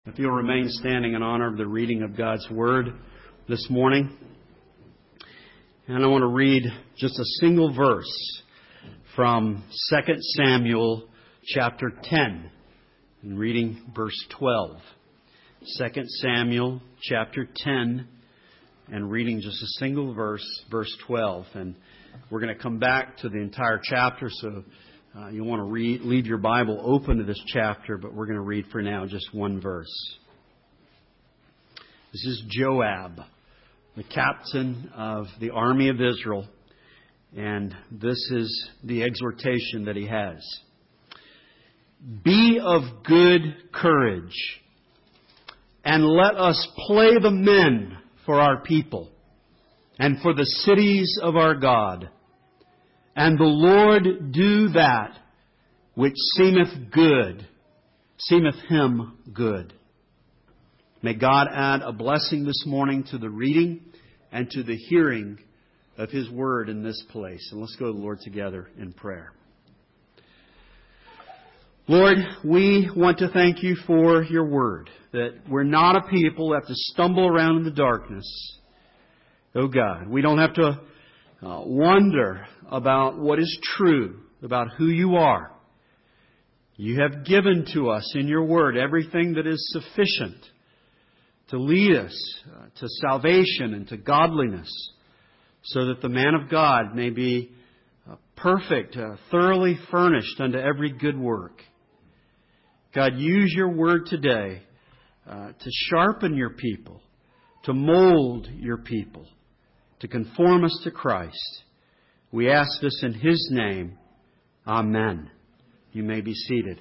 If you'll remain standing in honor of the reading of God's Word this morning. And I want to read just a single verse from 2 Samuel chapter 10, and reading verse 12. 2 Samuel chapter 10, and reading just a single verse, verse 12. And we're going to come back to the entire chapter, so you want to leave your Bible open to this chapter, but we're going to read for now just one verse. This is Joab, the captain of the army of Israel, and this is the exhortation that he has. Be of good courage, and let us play the men for our people, and for the cities of our God. And the Lord do that which seemeth Him good. May God add a blessing this morning to the reading and to the hearing of His Word in this place. And let's go to the Lord together in prayer. Lord, we want to thank You for Your Word, that we're not a people that have to stumble around in the darkness. Oh God, we don't have to wonder about what is true, about who You are. You have given to us in Your Word everything that is sufficient to lead us to salvation and to godliness, so that the man of God may be perfect, thoroughly furnished unto every good work. God, use Your Word today to sharpen Your people, to mold Your people, to conform us to Christ. We ask this in His name. Amen. You may be seated.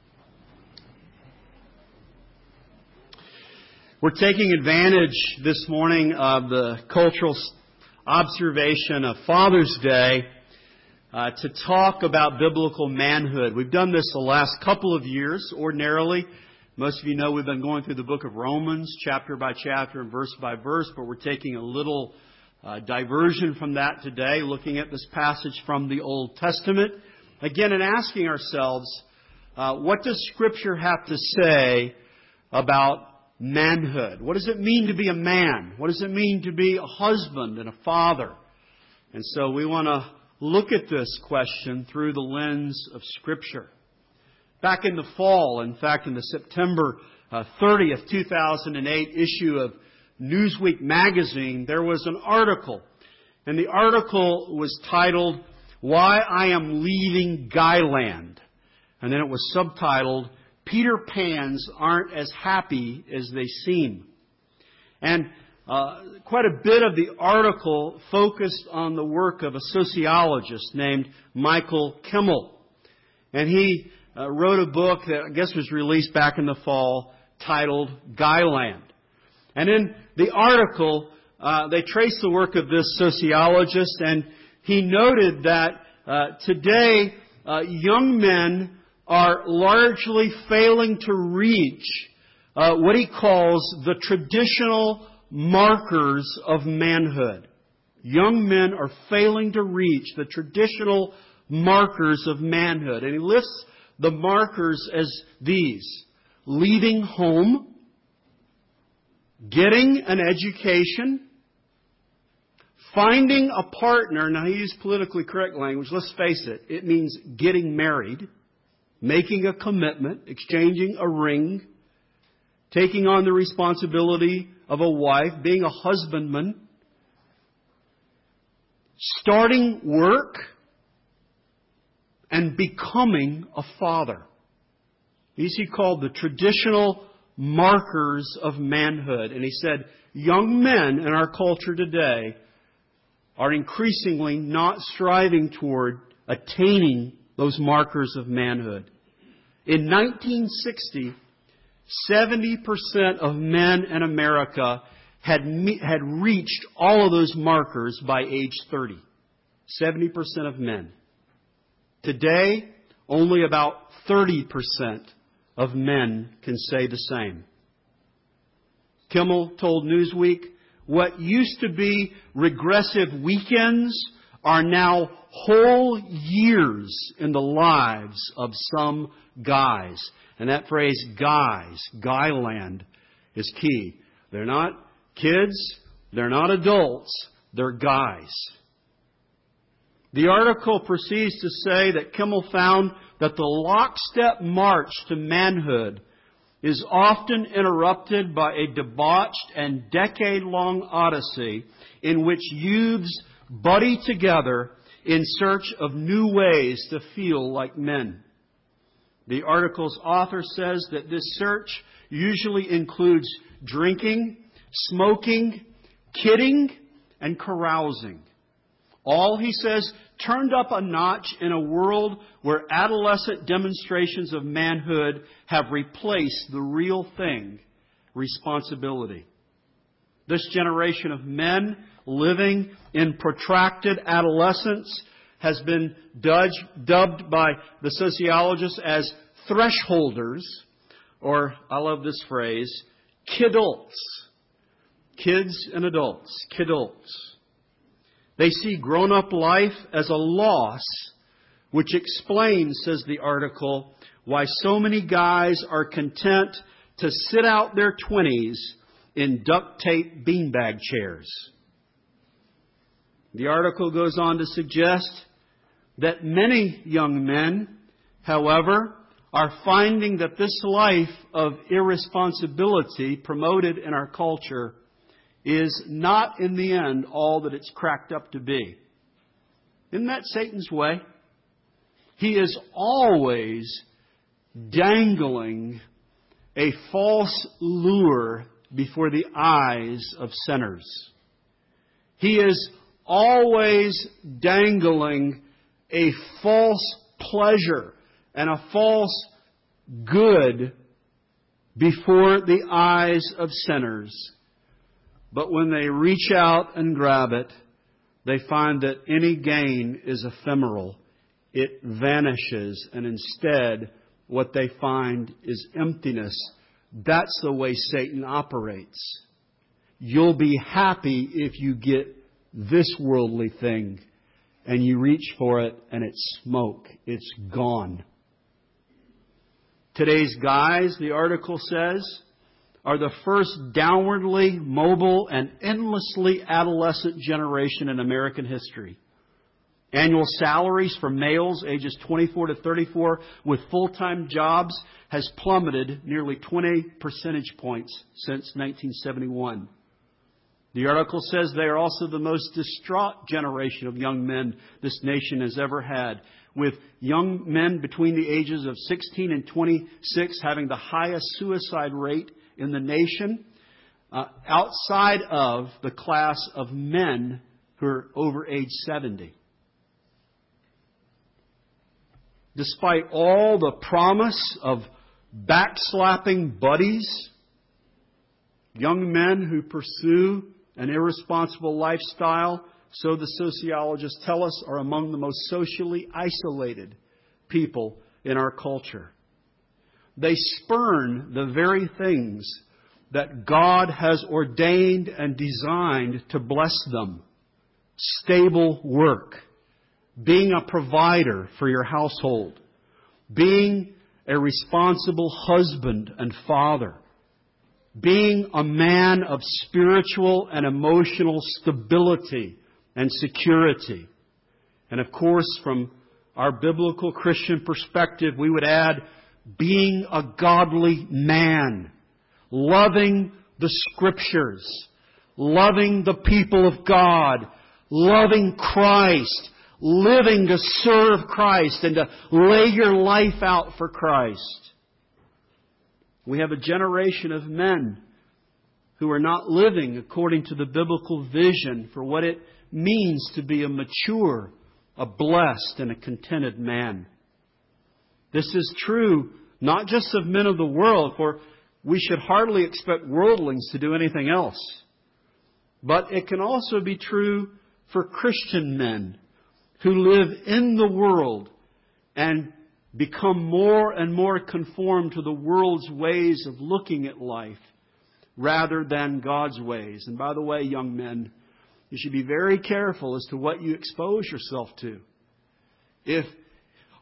We're taking advantage this morning of the cultural observation of Father's Day to talk about biblical manhood. We've done this the last couple of years. Ordinarily, most of you know we've been going through the book of Romans, chapter by chapter and verse by verse, but we're taking a little diversion from that today, looking at this passage from the Old Testament. Again, and asking ourselves, what does Scripture have to say about manhood? What does it mean to be a man? What does it mean to be a husband and a father? And so we want to look at this question through the lens of Scripture. Back in the fall, in fact, in the September 30th, 2008 issue of Newsweek magazine, there was an article. And the article was titled, Why I Am Leaving Guyland. And then it was subtitled, Peter Pans Aren't As Happy As They Seem. And quite a bit of the article focused on the work of a sociologist named Michael Kimmel. And he wrote a book that I guess was released back in the fall titled Guyland. And in the article, they traced the work of this sociologist, and he noted that today young men are largely failing to reach what he calls the traditional markers of manhood. Young men are failing to reach the traditional markers of manhood. And he lists the markers as these: leaving home, getting an education, finding a partner. Now, he used politically correct language. Let's face it. It means getting married, making a commitment, exchanging a ring, taking on the responsibility of a wife, being a husbandman, starting work, and becoming a father. These he called the traditional markers of manhood. And he said, young men in our culture today are increasingly not striving toward attaining those markers of manhood. In 1960, 70% of men in America had reached all of those markers by age 30. 70% of men. Today, only about 30% of men can say the same. Kimmel told Newsweek, what used to be regressive weekends are now whole years in the lives of some guys. And that phrase, guys, guyland, is key. They're not kids. They're not adults. They're guys. The article proceeds to say that Kimmel found that the lockstep march to manhood is often interrupted by a debauched and decade-long odyssey in which youths buddy together in search of new ways to feel like men. The article's author says that this search usually includes drinking, smoking, kidding, and carousing. All, he says, turned up a notch in a world where adolescent demonstrations of manhood have replaced the real thing, responsibility. This generation of men living in protracted adolescence has been dubbed by the sociologists as thresholders, or, I love this phrase, kidults. Kids and adults, kidults. They see grown-up life as a loss, which explains, says the article, why so many guys are content to sit out their 20s in duct tape beanbag chairs. The article goes on to suggest that many young men, however, are finding that this life of irresponsibility promoted in our culture is not in the end all that it's cracked up to be. Isn't that Satan's way? He is always dangling a false lure before the eyes of sinners. He is always dangling a false pleasure and a false good before the eyes of sinners. But when they reach out and grab it, they find that any gain is ephemeral. It vanishes, and instead what they find is emptiness. That's the way Satan operates. You'll be happy if you get this worldly thing, and you reach for it and it's smoke. It's gone. Today's guys, the article says, are the first downwardly mobile and endlessly adolescent generation in American history. Annual salaries for males ages 24 to 34 with full-time jobs has plummeted nearly 20 percentage points since 1971. The article says they are also the most distraught generation of young men this nation has ever had, with young men between the ages of 16 and 26 having the highest suicide rate in the nation, outside of the class of men who are over age 70. Despite all the promise of backslapping buddies, young men who pursue an irresponsible lifestyle, so the sociologists tell us, are among the most socially isolated people in our culture. They spurn the very things that God has ordained and designed to bless them. Stable work, being a provider for your household, being a responsible husband and father, being a man of spiritual and emotional stability and security. And of course, from our biblical Christian perspective, we would add being a godly man, loving the Scriptures, loving the people of God, loving Christ, living to serve Christ and to lay your life out for Christ. We have a generation of men who are not living according to the biblical vision for what it means to be a mature, a blessed, and a contented man. This is true not just of men of the world, for we should hardly expect worldlings to do anything else. But it can also be true for Christian men who live in the world and become more and more conformed to the world's ways of looking at life rather than God's ways. And by the way, young men, you should be very careful as to what you expose yourself to. If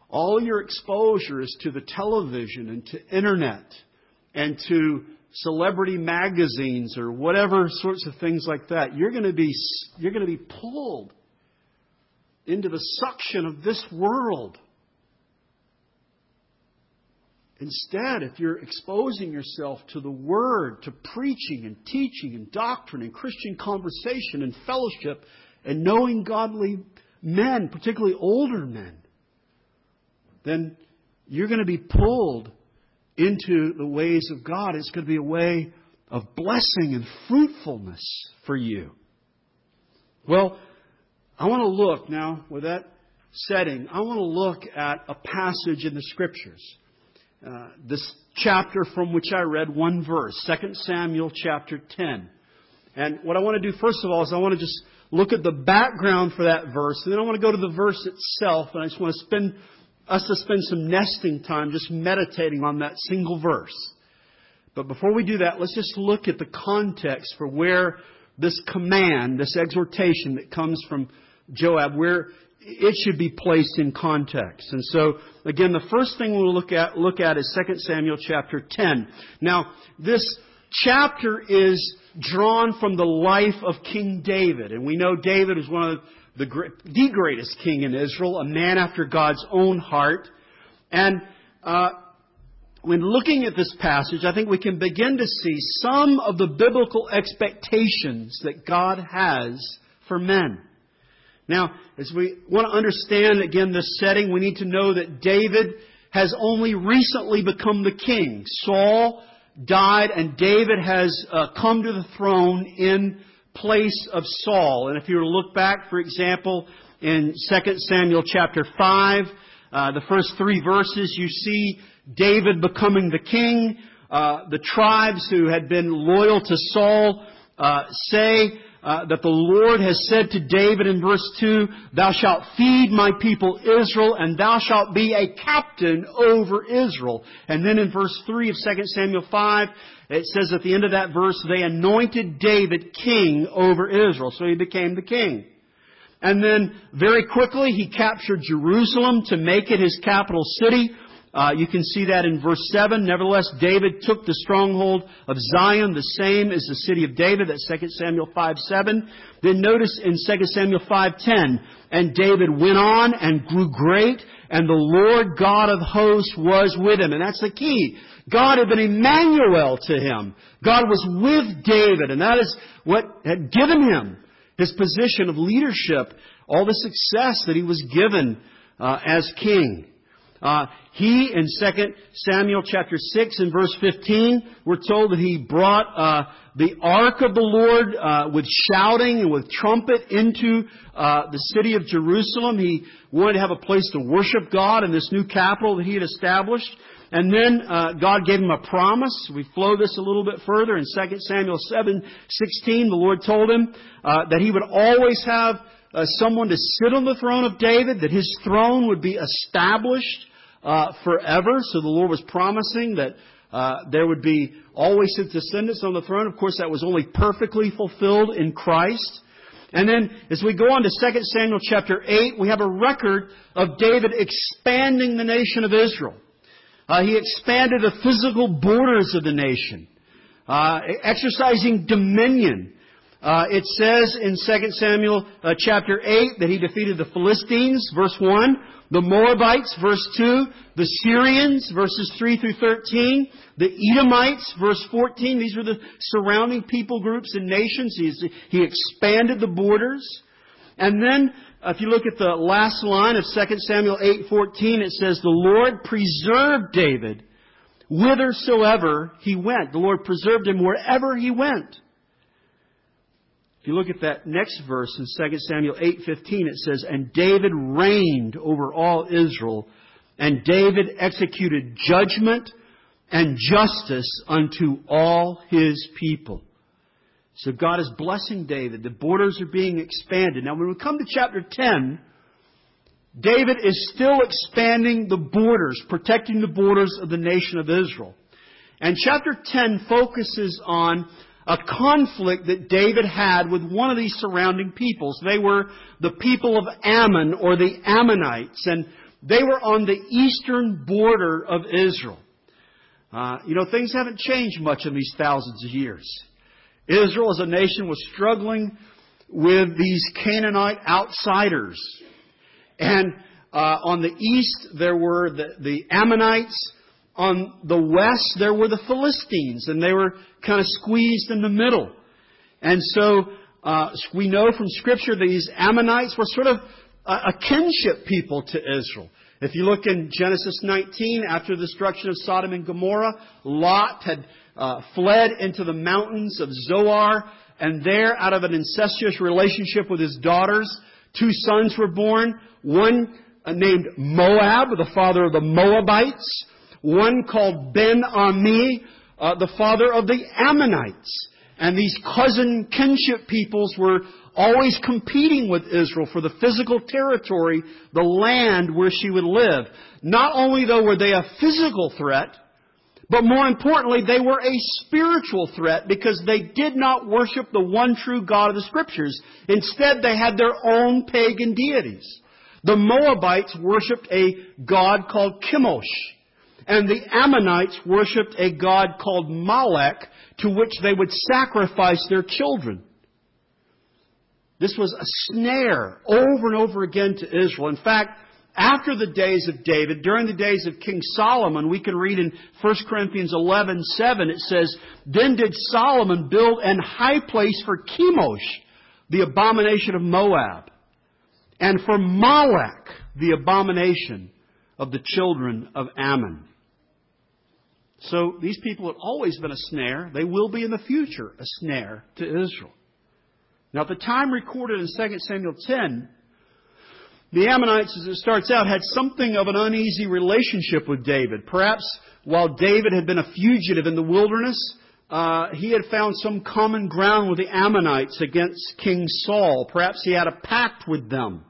all your exposure is to the television and to internet and to celebrity magazines or whatever sorts of things like that, you're going to be pulled into the suction of this world. Instead, if you're exposing yourself to the Word, to preaching and teaching and doctrine and Christian conversation and fellowship and knowing godly men, particularly older men, then you're going to be pulled into the ways of God. It's going to be a way of blessing and fruitfulness for you. Well, I want to look now, with that setting, I want to look at a passage in the Scriptures. This chapter from which I read one verse, 2 Samuel chapter 10. And what I want to do first of all is I want to just look at the background for that verse, and then I want to go to the verse itself, and I just want to spend some nesting time just meditating on that single verse. But before we do that, let's just look at the context for where this command, this exhortation that comes from Joab, where it should be placed in context. And so, again, the first thing we'll look at is 2 Samuel chapter 10. Now, this chapter is drawn from the life of King David. And we know David is one of the greatest king in Israel, a man after God's own heart. And when looking at this passage, I think we can begin to see some of the biblical expectations that God has for men. Now, as we want to understand, again, this setting, we need to know that David has only recently become the king. Saul died, and David has come to the throne in place of Saul. And if you were to look back, for example, in 2 Samuel chapter 5, the first 3 verses, you see David becoming the king. The tribes who had been loyal to Saul say that the Lord has said to David in verse 2, "Thou shalt feed my people Israel, and thou shalt be a captain over Israel." And then in verse 3 of 2 Samuel 5, it says at the end of that verse, they anointed David king over Israel. So he became the king. And then very quickly he captured Jerusalem to make it his capital city. You can see that in verse 7. Nevertheless, David took the stronghold of Zion, the same as the city of David. That's 2 Samuel 5:7. Then notice in 2 Samuel 5:10, "And David went on and grew great, and the Lord God of hosts was with him." And that's the key. God had been Emmanuel to him. God was with David, and that is what had given him his position of leadership, all the success that he was given as king. He, in 2 Samuel chapter 6 and verse 15, we're told that he brought the ark of the Lord with shouting and with trumpet into the city of Jerusalem. He wanted to have a place to worship God in this new capital that he had established. And then God gave him a promise. We flow this a little bit further. In 2 Samuel 7:16, the Lord told him that he would always have someone to sit on the throne of David, that his throne would be established forever. So the Lord was promising that there would be always his descendants on the throne. Of course, that was only perfectly fulfilled in Christ. And then as we go on to 2 Samuel chapter 8, we have a record of David expanding the nation of Israel. He expanded the physical borders of the nation, exercising dominion. It says in 2 Samuel chapter 8 that he defeated the Philistines, verse 1, the Moabites, verse 2, the Syrians, verses 3 through 13, the Edomites, verse 14. These were the surrounding people groups and nations. He expanded the borders. And then, if you look at the last line of 2 Samuel 8:14, it says, "The Lord preserved David whithersoever he went." The Lord preserved him wherever he went. If you look at that next verse in 2 Samuel 8:15, it says, "And David reigned over all Israel, and David executed judgment and justice unto all his people." So God is blessing David. The borders are being expanded. Now when we come to chapter 10, David is still expanding the borders, protecting the borders of the nation of Israel. And chapter 10 focuses on a conflict that David had with one of these surrounding peoples. They were the people of Ammon, or the Ammonites. And They were on the eastern border of Israel. Things haven't changed much in these thousands of years. Israel as a nation was struggling with these Canaanite outsiders. And on the east, there were the Ammonites. On the west, there were the Philistines. And they were kind of squeezed in the middle. And so we know from Scripture these Ammonites were sort of a kinship people to Israel. If you look in Genesis 19, after the destruction of Sodom and Gomorrah, Lot had fled into the mountains of Zoar, and there, out of an incestuous relationship with his daughters, 2 sons were born. One named Moab, the father of the Moabites. One called Ben-Ami, the father of the Ammonites. And these cousin kinship peoples were always competing with Israel for the physical territory, the land where she would live. Not only, though, were they a physical threat, but more importantly, they were a spiritual threat because they did not worship the one true God of the Scriptures. Instead, they had their own pagan deities. The Moabites worshipped a god called Chemosh, and the Ammonites worshipped a god called Molech, to which they would sacrifice their children. This was a snare over and over again to Israel. In fact, after the days of David, during the days of King Solomon, we can read in 1 Corinthians 11:7, it says, "Then did Solomon build an high place for Chemosh, the abomination of Moab, and for Molech, the abomination of the children of Ammon." So these people have always been a snare. They will be in the future a snare to Israel. Now, at the time recorded in 2 Samuel 10, the Ammonites, as it starts out, had something of an uneasy relationship with David. Perhaps while David had been a fugitive in the wilderness, he had found some common ground with the Ammonites against King Saul. Perhaps he had a pact with them.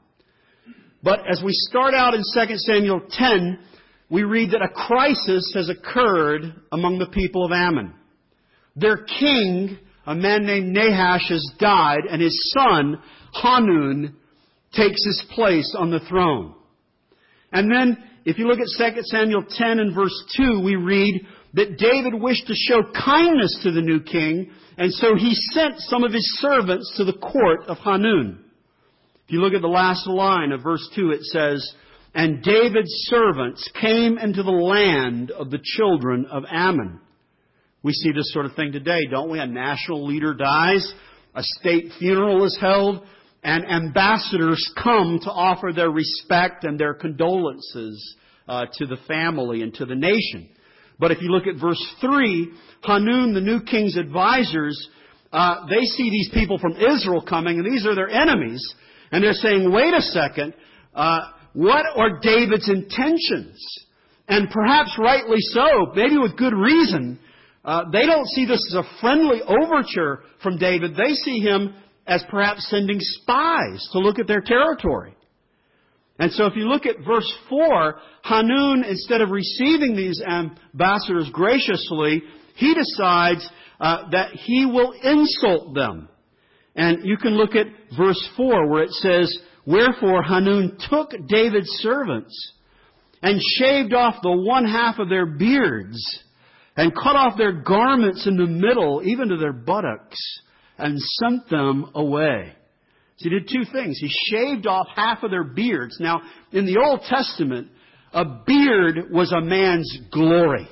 But as we start out in 2 Samuel 10, we read that a crisis has occurred among the people of Ammon. Their king, a man named Nahash, has died, and his son, Hanun, takes his place on the throne. And then, if you look at 2 Samuel 10 and verse 2, we read that David wished to show kindness to the new king, and so he sent some of his servants to the court of Hanun. If you look at the last line of verse 2, it says, "And David's servants came into the land of the children of Ammon." We see this sort of thing today, don't we? A national leader dies, a state funeral is held, and ambassadors come to offer their respect and their condolences to the family and to the nation. But if you look at verse 3, Hanun, the new king's advisors, they see these people from Israel coming, and these are their enemies. And they're saying, wait a second, what are David's intentions? And perhaps rightly so, maybe with good reason, they don't see this as a friendly overture from David. They see him as perhaps sending spies to look at their territory. And so if you look at verse 4, Hanun, instead of receiving these ambassadors graciously, he decides that he will insult them. And you can look at verse 4 where it says, "Wherefore Hanun took David's servants and shaved off the one half of their beards and cut off their garments in the middle, even to their buttocks, and sent them away." So he did two things. He shaved off half of their beards. Now, in the Old Testament, a beard was a man's glory.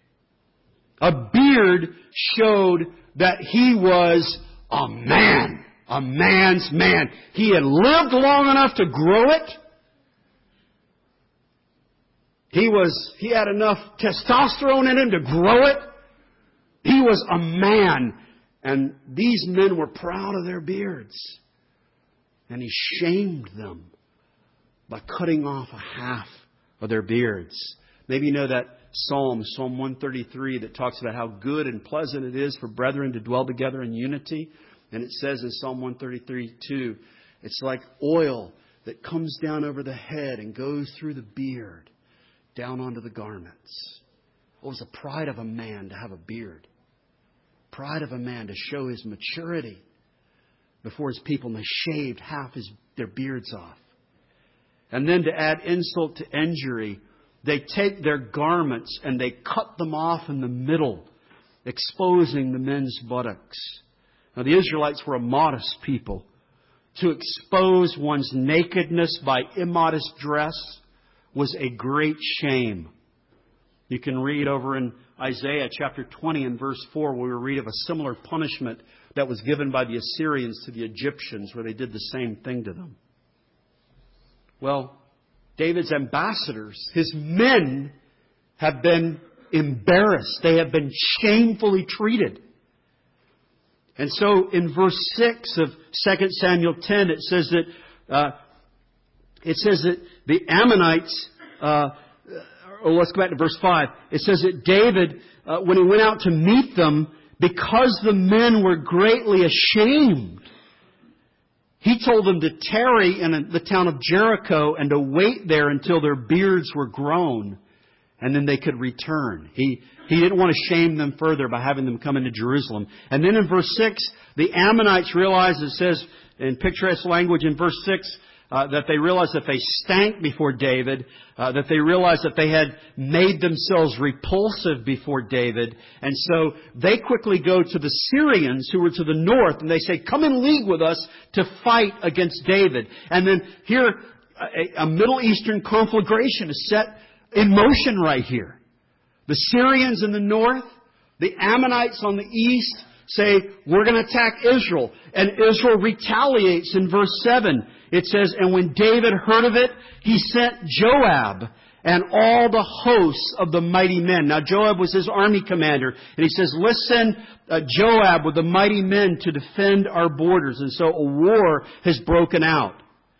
A beard showed that he was a man. A man's man. He had lived long enough to grow it. He had enough testosterone in him to grow it. He was a man. And these men were proud of their beards. And he shamed them by cutting off a half of their beards. Maybe you know that Psalm 133, that talks about how good and pleasant it is for brethren to dwell together in unity. And it says in Psalm 133:2, it's like oil that comes down over the head and goes through the beard, down onto the garments. It was the pride of a man to have a beard. Pride of a man to show his maturity before his people, and they shaved half their beards off. And then to add insult to injury, they take their garments and they cut them off in the middle, exposing the men's buttocks. Now the Israelites were a modest people. To expose one's nakedness by immodest dress was a great shame. You can read over in Isaiah chapter 20 and verse 4 where we read of a similar punishment that was given by the Assyrians to the Egyptians where they did the same thing to them. Well, David's ambassadors, his men, have been embarrassed. They have been shamefully treated. And so in verse 6 of 2 Samuel 10, it says that the Ammonites, let's go back to verse 5. It says that David, when he went out to meet them, because the men were greatly ashamed, he told them to tarry in the town of Jericho and to wait there until their beards were grown, and then they could return. He didn't want to shame them further by having them come into Jerusalem. And then in verse 6, the Ammonites realized, it says in picturesque language in verse 6, that they realized that they stank before David, that they realized that they had made themselves repulsive before David. And so they quickly go to the Syrians who were to the north and they say, come in league with us to fight against David. And then here, a Middle Eastern conflagration is set in motion right here. The Syrians in the north, the Ammonites on the east say, we're going to attack Israel. And Israel retaliates in verse 7. It says, and when David heard of it, he sent Joab and all the hosts of the mighty men. Now Joab was his army commander. And he says, let's send Joab with the mighty men to defend our borders. And so a war has broken out.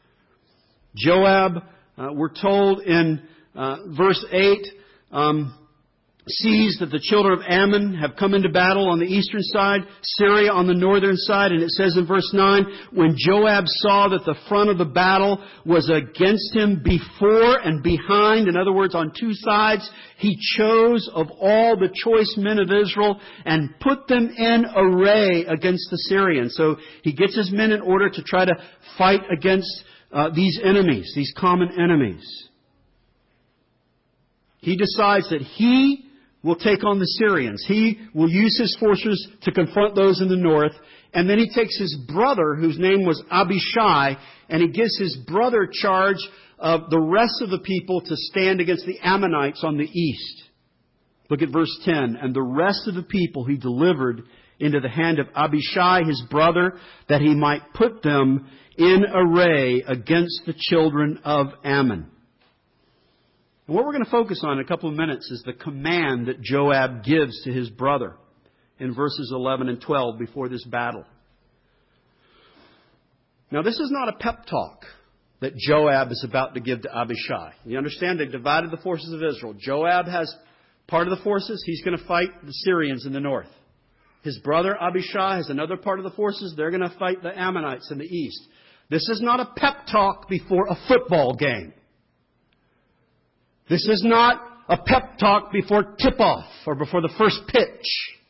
Joab, we're told in verse 8, sees that the children of Ammon have come into battle on the eastern side, Syria on the northern side, and it says in verse 9, when Joab saw that the front of the battle was against him before and behind, in other words, on two sides, he chose of all the choice men of Israel and put them in array against the Syrians. So he gets his men in order to try to fight against these enemies, these common enemies. He decides that he will take on the Syrians. He will use his forces to confront those in the north. And then he takes his brother, whose name was Abishai, and he gives his brother charge of the rest of the people to stand against the Ammonites on the east. Look at verse 10. And the rest of the people he delivered into the hand of Abishai, his brother, that he might put them in array against the children of Ammon. And what we're going to focus on in a couple of minutes is the command that Joab gives to his brother in verses 11 and 12 before this battle. Now, this is not a pep talk that Joab is about to give to Abishai. You understand? They've divided the forces of Israel. Joab has part of the forces. He's going to fight the Syrians in the north. His brother Abishai has another part of the forces. They're going to fight the Ammonites in the east. This is not a pep talk before a football game. This is not a pep talk before tip-off or before the first pitch.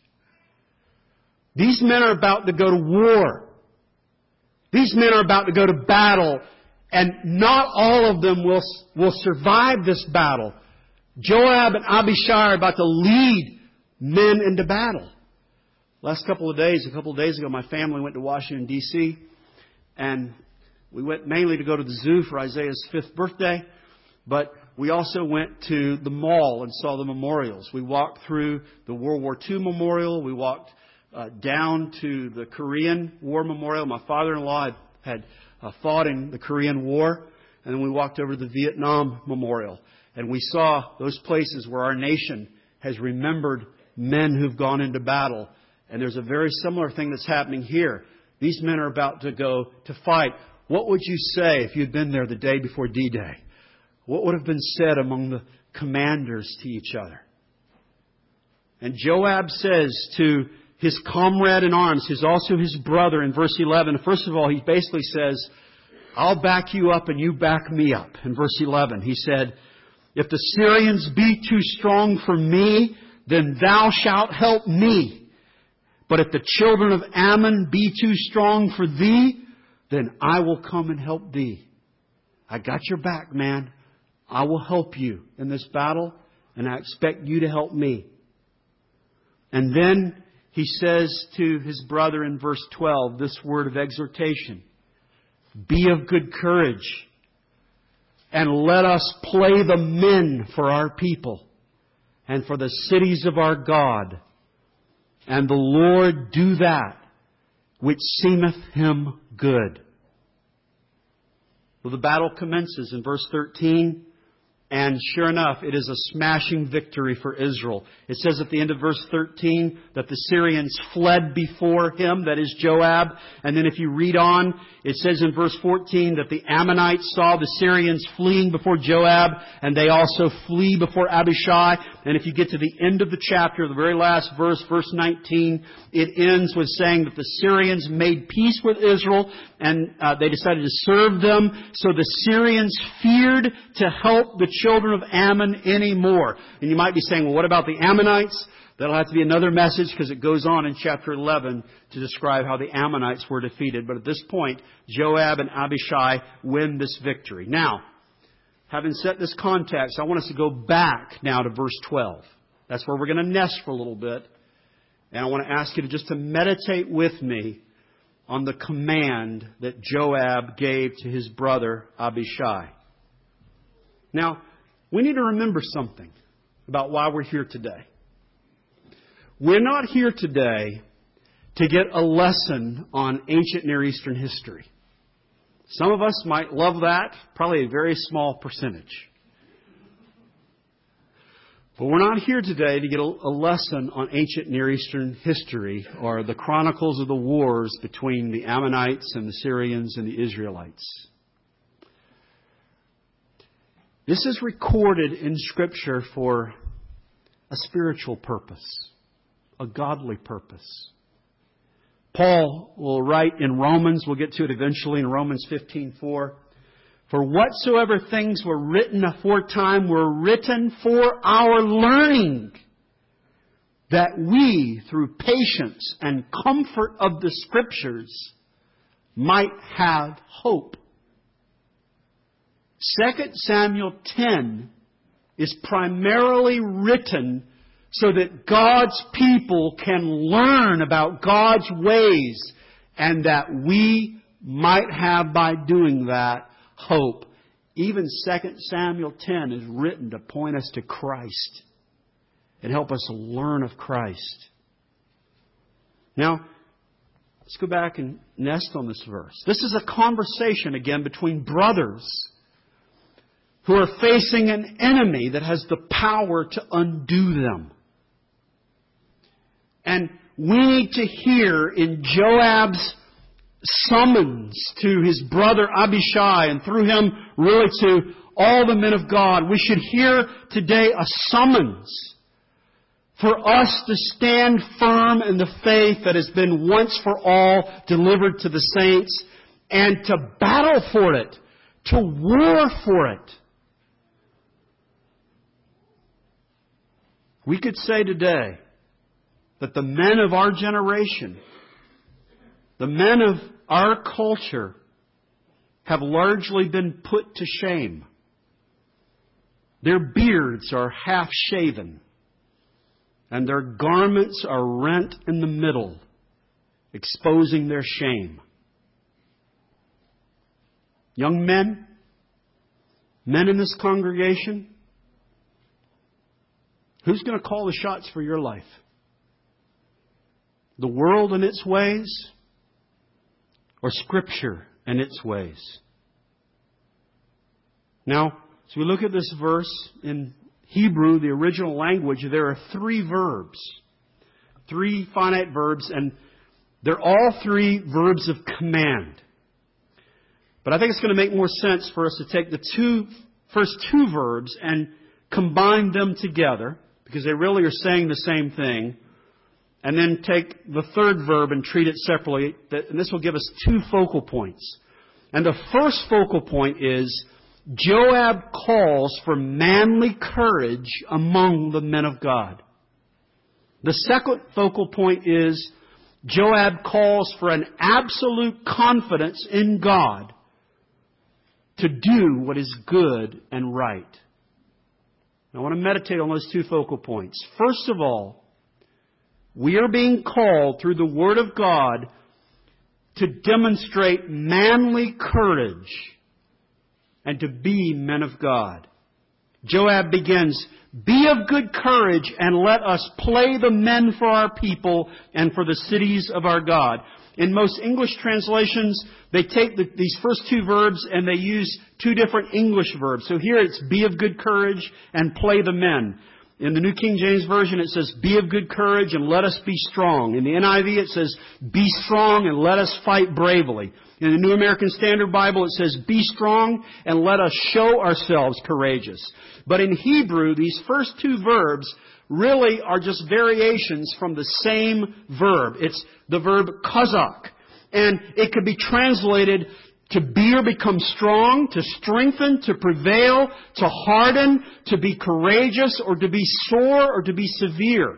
These men are about to go to war. These men are about to go to battle, and not all of them will survive this battle. Joab and Abishai are about to lead men into battle. A couple of days ago, my family went to Washington, D.C., and we went mainly to go to the zoo for Isaiah's 5th birthday, but we also went to the mall and saw the memorials. We walked through the World War II memorial. We walked down to the Korean War memorial. My father-in-law had fought in the Korean War. And then we walked over to the Vietnam memorial. And we saw those places where our nation has remembered men who've gone into battle. And there's a very similar thing that's happening here. These men are about to go to fight. What would you say if you'd been there the day before D-Day? What would have been said among the commanders to each other? And Joab says to his comrade in arms, who's also his brother, in verse 11, first of all, he basically says, I'll back you up and you back me up. In verse 11, he said, if the Syrians be too strong for me, then thou shalt help me. But if the children of Ammon be too strong for thee, then I will come and help thee. I got your back, man. I will help you in this battle, and I expect you to help me. And then he says to his brother in verse 12 this word of exhortation. Be of good courage, and let us play the men for our people and for the cities of our God. And the Lord do that which seemeth Him good. Well, the battle commences in verse 13. And sure enough, it is a smashing victory for Israel. It says at the end of verse 13 that the Syrians fled before him, that is Joab. And then if you read on, it says in verse 14 that the Ammonites saw the Syrians fleeing before Joab, and they also flee before Abishai. And if you get to the end of the chapter, the very last verse, verse 19, it ends with saying that the Syrians made peace with Israel, and they decided to serve them. So the Syrians feared to help the children of Ammon anymore. And you might be saying, well, what about the Ammonites? That'll have to be another message because it goes on in chapter 11 to describe how the Ammonites were defeated. But at this point, Joab and Abishai win this victory. Now, having set this context, I want us to go back now to verse 12. That's where we're going to nest for a little bit. And I want to ask you to meditate with me on the command that Joab gave to his brother Abishai. Now, we need to remember something about why we're here today. We're not here today to get a lesson on ancient Near Eastern history. Some of us might love that, probably a very small percentage. But we're not here today to get a lesson on ancient Near Eastern history or the chronicles of the wars between the Ammonites and the Syrians and the Israelites. This is recorded in Scripture for a spiritual purpose, a godly purpose. Paul will write in Romans, we'll get to it eventually in Romans 15:4, for whatsoever things were written aforetime were written for our learning, that we, through patience and comfort of the Scriptures, might have hope. 2 Samuel 10 is primarily written so that God's people can learn about God's ways and that we might have, by doing that, hope. Even 2 Samuel 10 is written to point us to Christ and help us learn of Christ. Now, let's go back and nest on this verse. This is a conversation again between brothers who are facing an enemy that has the power to undo them. And we need to hear in Joab's summons to his brother Abishai, and through him really to all the men of God, we should hear today a summons for us to stand firm in the faith that has been once for all delivered to the saints, and to battle for it, to war for it. We could say today that the men of our generation, the men of our culture, have largely been put to shame. Their beards are half shaven, and their garments are rent in the middle, exposing their shame. Young men, men in this congregation, who's going to call the shots for your life? The world and its ways, or Scripture and its ways? Now, as we look at this verse in Hebrew, the original language, there are three verbs. Three finite verbs, and they're all three verbs of command. But I think it's going to make more sense for us to take the first two verbs and combine them together, because they really are saying the same thing, and then take the third verb and treat it separately. And this will give us two focal points. And the first focal point is Joab calls for manly courage among the men of God. The second focal point is Joab calls for an absolute confidence in God to do what is good and right. I want to meditate on those two focal points. First of all, we are being called through the Word of God to demonstrate manly courage and to be men of God. Joab begins, "Be of good courage and let us play the men for our people and for the cities of our God." In most English translations, they take these first two verbs and they use two different English verbs. So here it's "be of good courage" and "play the men." In the New King James Version it says "be of good courage and let us be strong." In the NIV it says "be strong and let us fight bravely." In the New American Standard Bible it says "be strong and let us show ourselves courageous." But in Hebrew, these first two verbs really are just variations from the same verb. It's the verb kazak. And it could be translated to be or become strong, to strengthen, to prevail, to harden, to be courageous, or to be sore, or to be severe.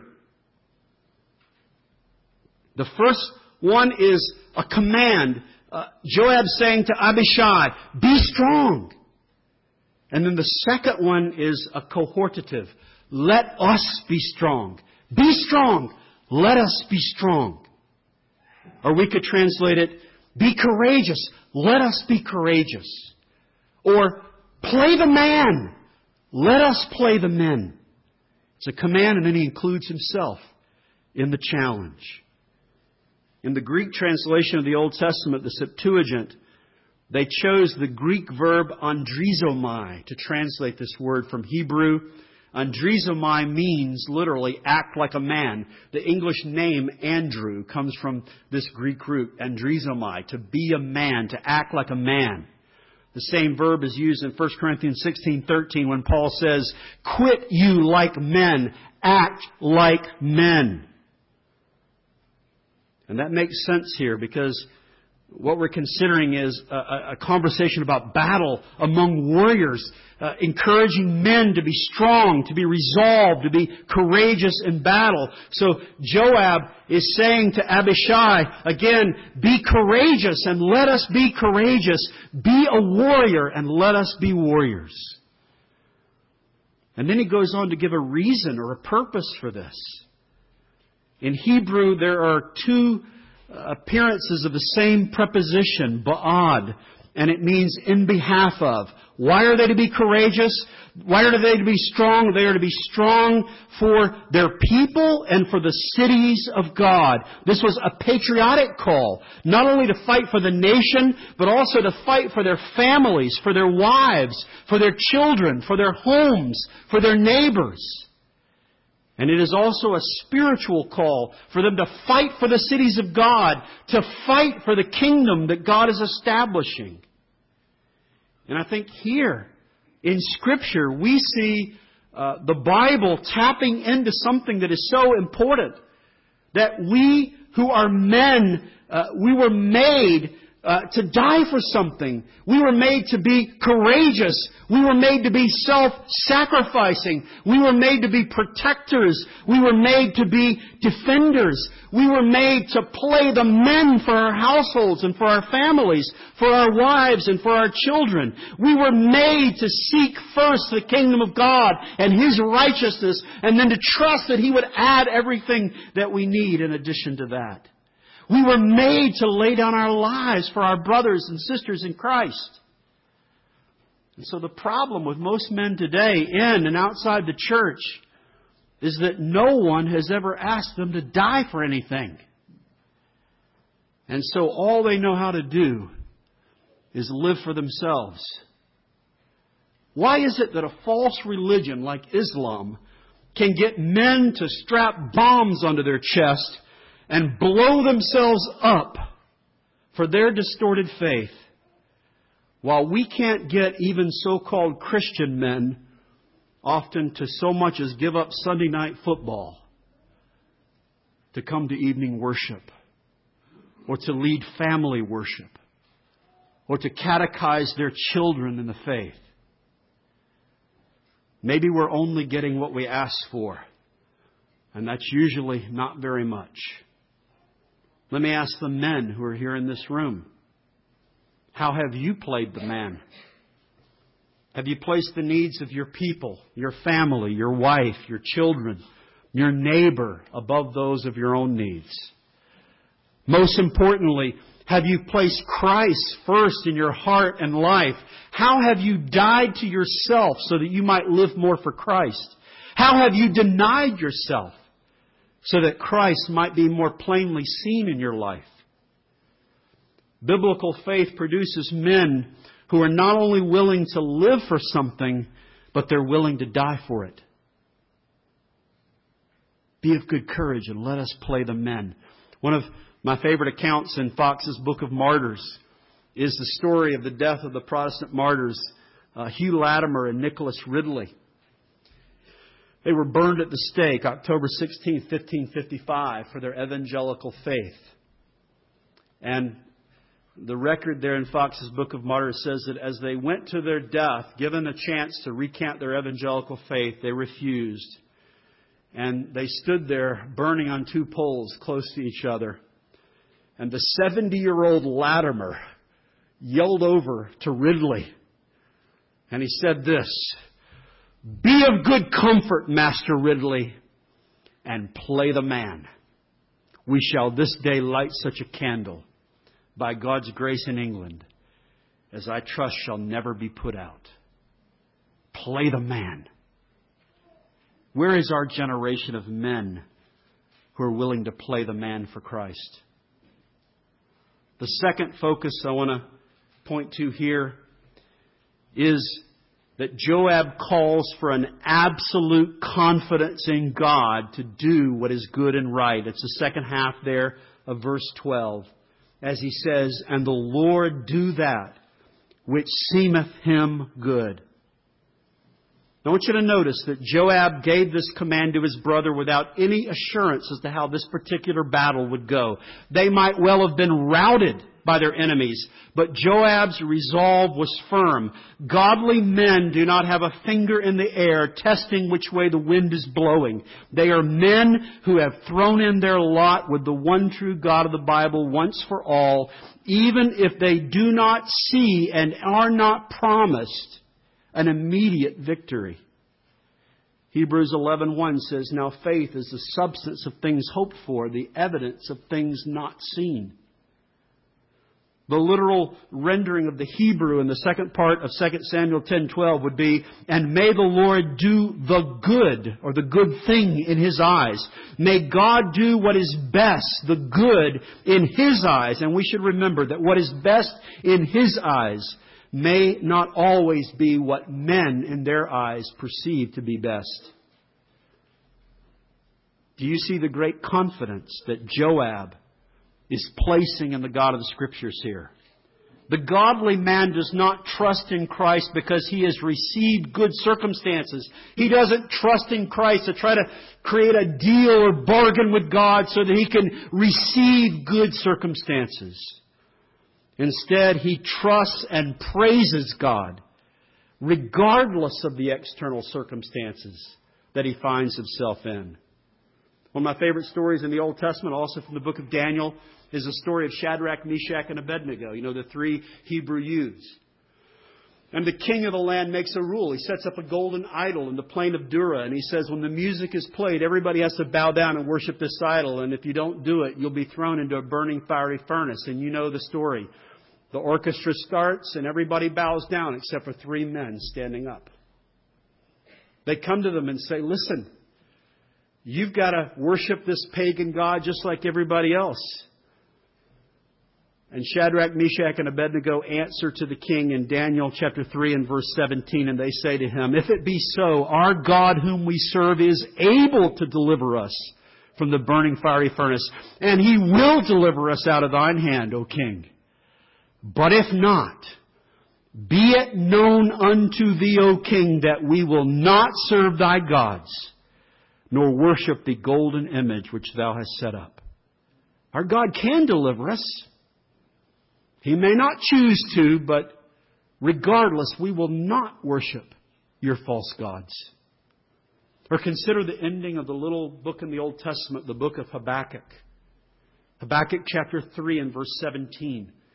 The first one is a command. Joab saying to Abishai, "Be strong." And then the second one is a cohortative. Let us be strong. Be strong. Let us be strong. Or we could translate it, be courageous. Let us be courageous. Or play the man. Let us play the men. It's a command, and then he includes himself in the challenge. In the Greek translation of the Old Testament, the Septuagint, they chose the Greek verb andrizomai to translate this word from Hebrew. Andrizomai means literally act like a man. The English name Andrew comes from this Greek root, andrizomai, to be a man, to act like a man. The same verb is used in 1 Corinthians 16:13 when Paul says, "Quit you like men, act like men." And that makes sense here because what we're considering is a conversation about battle among warriors, encouraging men to be strong, to be resolved, to be courageous in battle. So Joab is saying to Abishai, again, be courageous and let us be courageous. Be a warrior and let us be warriors. And then he goes on to give a reason or a purpose for this. In Hebrew, there are two appearances of the same preposition, ba'ad, and it means in behalf of. Why are they to be courageous? Why are they to be strong? They are to be strong for their people and for the cities of God. This was a patriotic call, not only to fight for the nation, but also to fight for their families, for their wives, for their children, for their homes, for their neighbors. And it is also a spiritual call for them to fight for the cities of God, to fight for the kingdom that God is establishing. And I think here in Scripture we see the Bible tapping into something that is so important. That we who are men, we were made to die for something. We were made to be courageous. We were made to be self-sacrificing. We were made to be protectors. We were made to be defenders. We were made to play the men for our households and for our families, for our wives and for our children. We were made to seek first the kingdom of God and His righteousness, and then to trust that He would add everything that we need in addition to that. We were made to lay down our lives for our brothers and sisters in Christ. And so the problem with most men today, in and outside the church, is that no one has ever asked them to die for anything. And so all they know how to do is live for themselves. Why is it that a false religion like Islam can get men to strap bombs onto their chest and blow themselves up for their distorted faith, while we can't get even so-called Christian men often to so much as give up Sunday night football to come to evening worship, or to lead family worship, or to catechize their children in the faith? Maybe we're only getting what we ask for, and that's usually not very much. Let me ask the men who are here in this room. How have you played the man? Have you placed the needs of your people, your family, your wife, your children, your neighbor above those of your own needs? Most importantly, have you placed Christ first in your heart and life? How have you died to yourself so that you might live more for Christ? How have you denied yourself so that Christ might be more plainly seen in your life? Biblical faith produces men who are not only willing to live for something, but they're willing to die for it. Be of good courage and let us play the men. One of my favorite accounts in Fox's Book of Martyrs is the story of the death of the Protestant martyrs, Hugh Latimer and Nicholas Ridley. They were burned at the stake October 16, 1555, for their evangelical faith. And the record there in Fox's Book of Martyrs says that as they went to their death, given a chance to recant their evangelical faith, they refused. And they stood there burning on two poles close to each other. And the 70-year-old Latimer yelled over to Ridley. And he said this, "Be of good comfort, Master Ridley, and play the man. We shall this day light such a candle, by God's grace in England, as I trust shall never be put out." Play the man. Where is our generation of men who are willing to play the man for Christ? The second focus I want to point to here is that Joab calls for an absolute confidence in God to do what is good and right. It's the second half there of verse 12. As he says, "And the Lord do that which seemeth him good." I want you to notice that Joab gave this command to his brother without any assurance as to how this particular battle would go. They might well have been routed by their enemies, but Joab's resolve was firm. Godly men do not have a finger in the air testing which way the wind is blowing. They are men who have thrown in their lot with the one true God of the Bible once for all, even if they do not see and are not promised an immediate victory. Hebrews 11:1 says, "Now faith is the substance of things hoped for, the evidence of things not seen." The literal rendering of the Hebrew in the second part of 2 Samuel 10:12 would be, "And may the Lord do the good," or the good thing in His eyes. May God do what is best, the good in His eyes. And we should remember that what is best in His eyes may not always be what men in their eyes perceive to be best. Do you see the great confidence that Joab is placing in the God of the Scriptures here? The godly man does not trust in Christ because he has received good circumstances. He doesn't trust in Christ to try to create a deal or bargain with God so that he can receive good circumstances. Instead, he trusts and praises God, regardless of the external circumstances that he finds himself in. One of my favorite stories in the Old Testament, also from the book of Daniel, is the story of Shadrach, Meshach, and Abednego. You know, the three Hebrew youths. And the king of the land makes a rule. He sets up a golden idol in the plain of Dura. And he says, when the music is played, everybody has to bow down and worship this idol. And if you don't do it, you'll be thrown into a burning fiery furnace. And you know the story. The orchestra starts and everybody bows down except for three men standing up. They come to them and say, "Listen, you've got to worship this pagan god just like everybody else." And Shadrach, Meshach, and Abednego answer to the king in Daniel chapter 3 and verse 17. And they say to him, "If it be so, our God whom we serve is able to deliver us from the burning fiery furnace. And He will deliver us out of thine hand, O king. But if not, be it known unto thee, O king, that we will not serve thy gods, nor worship the golden image which thou hast set up." Our God can deliver us. He may not choose to, but regardless, we will not worship your false gods. Or consider the ending of the little book in the Old Testament, the book of Habakkuk. Habakkuk chapter 3 and verse 17.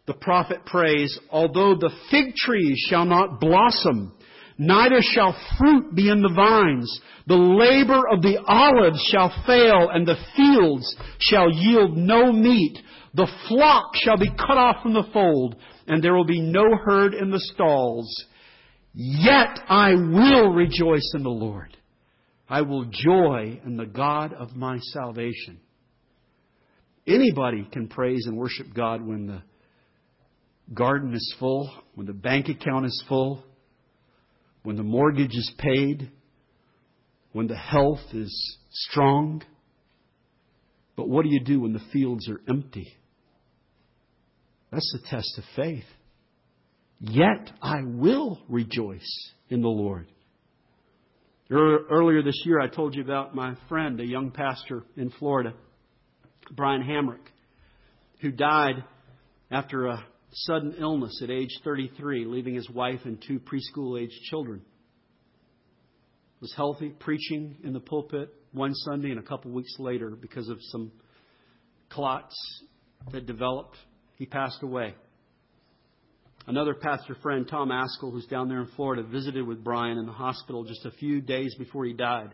The prophet prays, although the fig tree shall not blossom, neither shall fruit be in the vines, the labor of the olives shall fail, and the fields shall yield no meat. The flock shall be cut off from the fold, and there will be no herd in the stalls. Yet I will rejoice in the Lord. I will joy in the God of my salvation. Anybody can praise and worship God when the garden is full, when the bank account is full, when the mortgage is paid, when the health is strong. But what do you do when the fields are empty? That's the test of faith. Yet I will rejoice in the Lord. Earlier this year, I told you about my friend, a young pastor in Florida, Brian Hamrick, who died after a sudden illness at age 33, leaving his wife and 2 preschool-aged children. Was healthy, preaching in the pulpit one Sunday, and a couple weeks later, because of some clots that developed, he passed away. Another pastor friend, Tom Askell, who's down there in Florida, visited with Brian in the hospital just a few days before he died.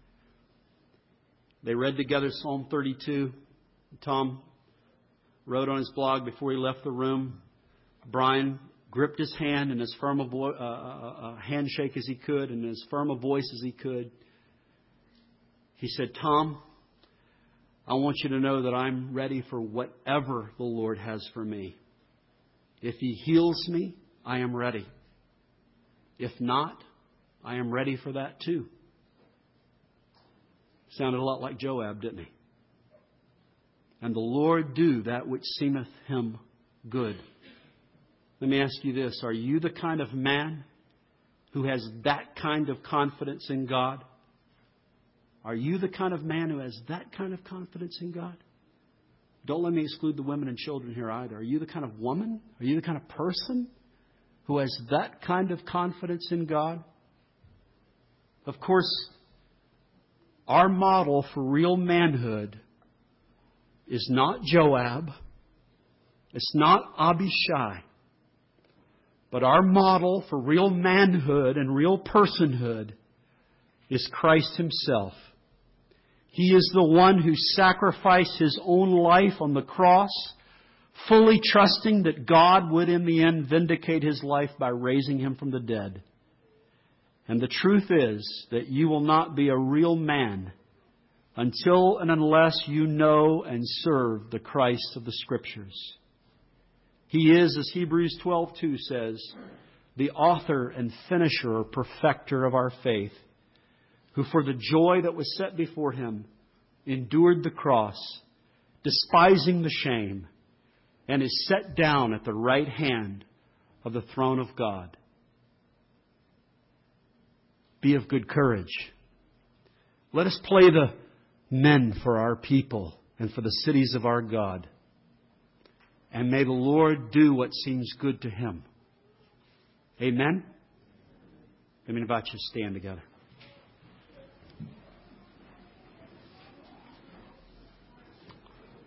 They read together Psalm 32. Tom wrote on his blog before he left the room. Brian gripped his hand in as firm a handshake as he could and as firm a voice as he could. He said, Tom, I want you to know that I'm ready for whatever the Lord has for me. If He heals me, I am ready. If not, I am ready for that too. Sounded a lot like Joab, didn't he? And the Lord do that which seemeth Him good. Let me ask you this. Are you the kind of man who has that kind of confidence in God? Are you the kind of man who has that kind of confidence in God? Don't let me exclude the women and children here either. Are you the kind of woman? Are you the kind of person who has that kind of confidence in God? Of course, our model for real manhood is not Joab. It's not Abishai. But our model for real manhood and real personhood is Christ Himself. He is the one who sacrificed His own life on the cross, fully trusting that God would in the end vindicate His life by raising Him from the dead. And the truth is that you will not be a real man until and unless you know and serve the Christ of the Scriptures. He is, as Hebrews 12:2 says, the author and finisher or perfecter of our faith, who for the joy that was set before Him endured the cross, despising the shame, and is set down at the right hand of the throne of God. Be of good courage. Let us play the men for our people and for the cities of our God. And may the Lord do what seems good to Him. Amen? Let me invite you to stand together.